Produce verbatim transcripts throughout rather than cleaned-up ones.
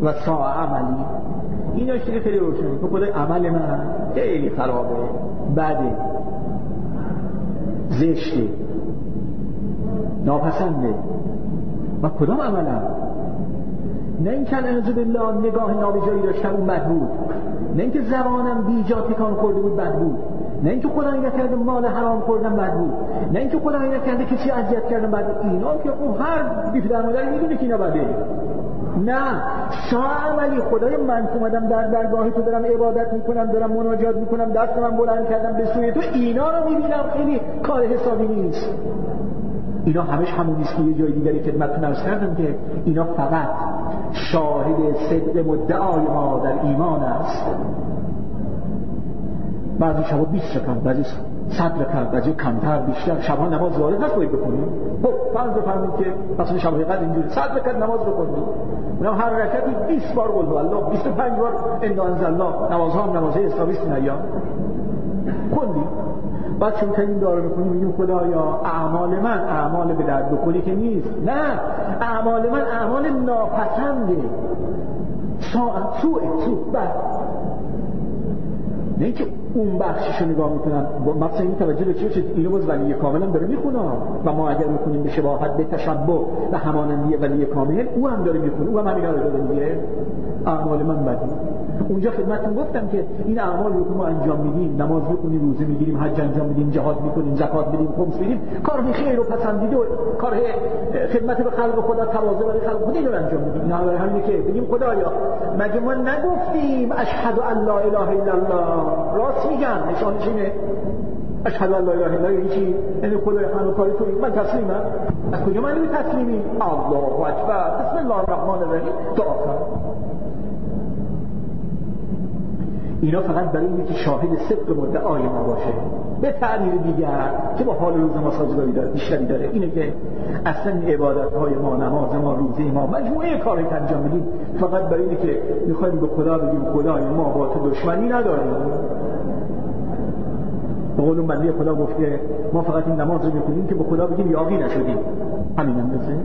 و ساء عملی. اینا چیزی خیلی روشنه که خدای عمل من خیلی خرابه، بده، زشته، ناپسنده. و کدام عملم؟ نه این که اعوذ بالله نگاه نابجایی داشتم اون بد بود، نه اینکه زبانم بیجا تکان خورده بود بد بود، نه اینکه خدایی نکرده مال حرام خوردم بد بود، نه اینکه خدایی نکرده کسی اذیت کردم بد بود. اینا که اون هر بی پدر مادر میدونه که اینا بده. نه، ساء عملی. خدای من اومدم در درگاه تو دارم عبادت میکنم، دارم مناجات میکنم، دست من بلند کردم به سوی تو، اینا رو میبینم خیلی کار حسابی نیست. اینا همش همون نیست که یه جای دیگری خدمتتون عرض کردم که اینا فقط شاهد صدق مدعای ما در ایمان است. بعضی شبا بیست رکعت، بعضی صد رکعت، بعضی کمتر بیشتر. شبا نماز وارد هست باید بکنیم. خب فرض بفرمایید که مثلا شب قدر اینجوری صد رکعت نماز بکنیم، اونم هر رکعتی بیست بار قل هو الله، بیست و پنج بار انا انزلنا. نمازها هم نمازهای اسلامی است اینا کلی. بعد چون این داره میکنیم میگیم خدایا اعمال من اعمال به درد بخوری که نیست، نه، اعمال من اعمال ناپسنده، ساعت سوء سوء بد. نه اینکه اون بخششو نگاه میکنم مثلا این توجه به چیه چیز اینو باز ولی کاملا داره میخونه و ما اگر میکنیم به شباهت به تشبه به همانندی ولی کامل او هم داره میخونه، او هم همینا رو داره میگه اعمال من بدی. اونجا خدمتتون گفتم که این اعمال رو که ما انجام میدیم، نماز میخونیم، روزه میگیریم، حج انجام میدیم، جهاد میکنیم، زکات میدیم، خمس میدیم، کار خیر و پسندیده و کار خدمت به خلق خدا، تواضع برای خلق خدا رو انجام میدیم. نه برای همینه که بگیم خدایا مگه ما نگفتیم اشهد ان لا اله الا الله؟ راست میگن، نشانش اینه. اشهد ان لا اله الا الله یعنی چی؟ یعنی خدای همه کاری تویی، من تسلیمم. از کجا من این تسلیمی؟ الله اکبر، بسم الله الرحمن الرحیم تا آخر. اینا فقط برای اینه که شاهد صدق مدعای ما باشه. به تعبیر دیگر که با حال روز ما سازگاری داره، بیشتری داره، اینه که اصلا عبادت‌های ما، نماز ما، روزه ما، مجموعه کاری که انجام میدیم فقط برای اینه که میخوایم به خدا بگیم خدای ما با تو دشمنی نداریم. به قول اون بنده خدا گفته ما فقط این نماز رو میخونیم که به خدا بگیم یاغی نشدیم. همین هم بزنه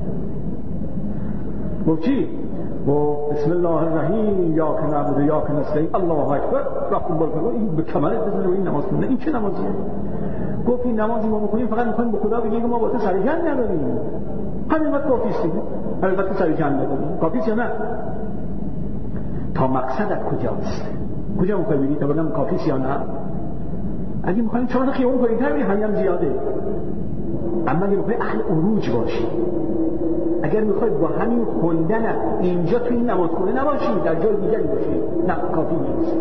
گفت چی؟ و بسم الله الرحیم یا که نعبد و یا که نستعین الله اکبر رفتون بالکن این به کمرت بزنه و این نماز کنه. این چه نمازیه؟ گفت این نمازی ما میکنیم فقط میکنیم به خدا بگیم ما با تو سر جنگ نداریم. همین وقت کافی است دیگه. همین وقت سر جنگ نداریم. کافی است یا نه؟ تا مقصدت کجاست؟ کجا میخوای بگی تا بگم کافی است یا نه؟ اگه میخوایم چهار تا خیابون پایین‌تر بریم همین هم زیاده. اما اگه میخوای اهل عروج باشی، اگر میخواید با همین خوندن اینجا تو این نمازخونه نباشی، در جای دیگری باشی، نه کافی نیست.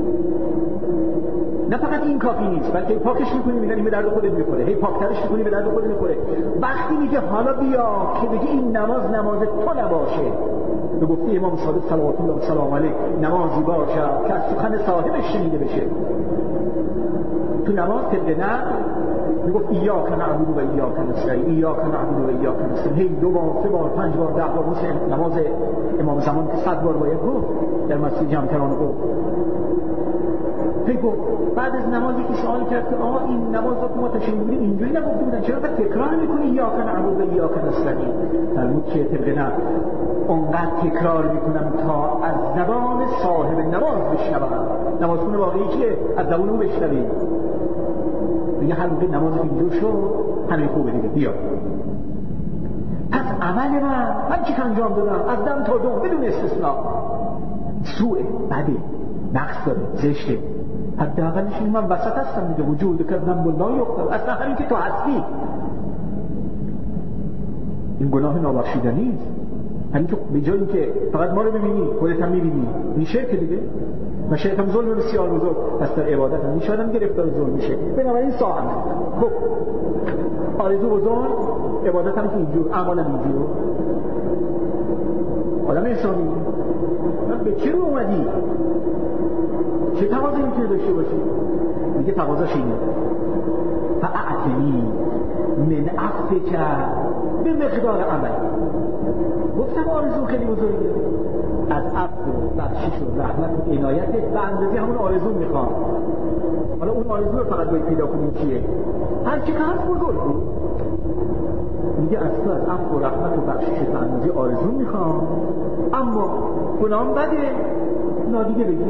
نه فقط این کافی نیست، بلکه پاکش میکنی میگن این به درد خودت میخوره، هی پاکترش میکنی به درد خودت میخوره. وقتی میگه حالا بیا که بگی این نماز نماز تو نباشه، به گفته امام صادق صلوات الله سلام علیه نمازی باشه که از سخن صاحبش شنیده بشه. تو نماز که نه میگفت ایاک نعبد و ایاک نستعین، ایاک نعبد و ایاک نستعین، هی دو بار، سه بار، پنج بار، ده بار، مثل نماز امام زمان که صد بار باید گفت در مسجد جمکران گفت. فکر بعد از نمازی که سوال کرد که آقا این نماز رو که ما تشریح می‌کنیم اینجوری نگفته بودن، چرا بعد تکرار می‌کنی ایاک نعبد و ایاک نستعین؟ فرمود که طبق نه اونقدر تکرار می‌کنم تا از زبان صاحب نماز بشنوم. نمازخون واقعی که از زبان او بشنوی. میگه هر موقع نماز اینجور شد همین خوبه دیگه، بیا. پس عمل من من چی انجام دادم از دم تا دم بدون استثناء سوء، بده، نقص داره، زشته. حداقلش این من وسط هستم دیگه، وجود کردم بالله یختم، اصلا همین که تو هستی این گناه نابخشیدنی است. همین که به جایی که فقط ما رو ببینی خودت هم میبینی، این شرک دیگه. و شرک هم ظلم بسیار بزرگ، پس در عبادت هم میشه آدم گرفتار ظلم میشه. بنابراین ساعت خب آرزو و ظلم، عبادت هم که اینجور، اعمال هم اینجور. آدم انسانی من به چی رو اومدی؟ چه تقاضایی میتونه داشته باشی؟ میگه تقاضاش اینه فاعتنی من عفوک به مقدار عمل. گفتم آرزو خیلی بزرگه، از عفو و بخشش و رحمت و عنایت به اندازه همون آرزو میخوام. حالا اون آرزو رو فقط باید پیدا کنیم چیه؟ هر چی که هست بزرگ بود. میگه از تو از عفو و رحمت و بخشش به اندازه آرزو میخوام، اما گناهم بده نادیده بگیر.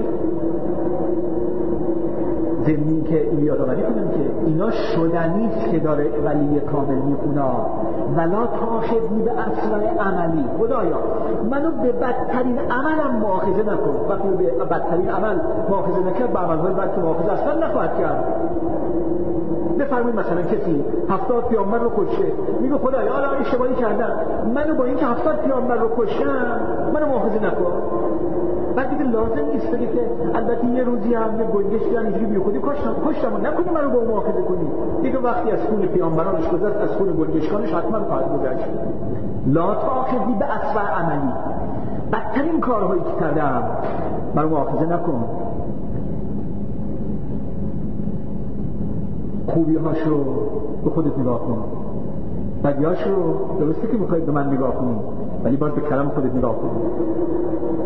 ضمن که این یادآوری کنم که اینا شدنیست که داره ولی کامل میخونه. ولا تاخذنی به اسوأ عملی، خدایا منو به بدترین عملم مؤاخذه نکن. وقتی به بدترین عمل مؤاخذه نکرد با عملهای بد که مؤاخذه اصلا نخواهد کرد. بفرمایید مثلا کسی هفتاد پیامبر رو کشته، میگه خدایا حالا اشتباهی کردم، منو با اینکه هفتاد پیامبر رو کشتم منو مؤاخذه نکن. بعد دیگه لازم نیست که البته یه روزی هم یه گنجشکی هم اینجوری بیخودی کشتم کشتم و نکنی منو با مؤاخذه کنی. دیگه وقتی از خون پیامبرانش گذشت از خون گنجشکانش حتما خواهد گذشت. لا تأخذنی به اسوأ عملی، بدترین کارهایی که کردم منو مؤاخذه نکن. خوبی‌هاش رو به خودت نگاه کن، بدی‌هاش رو درسته که می‌خواید به من نگاه کنی ولی باید به کلام خودت نگاه کنی.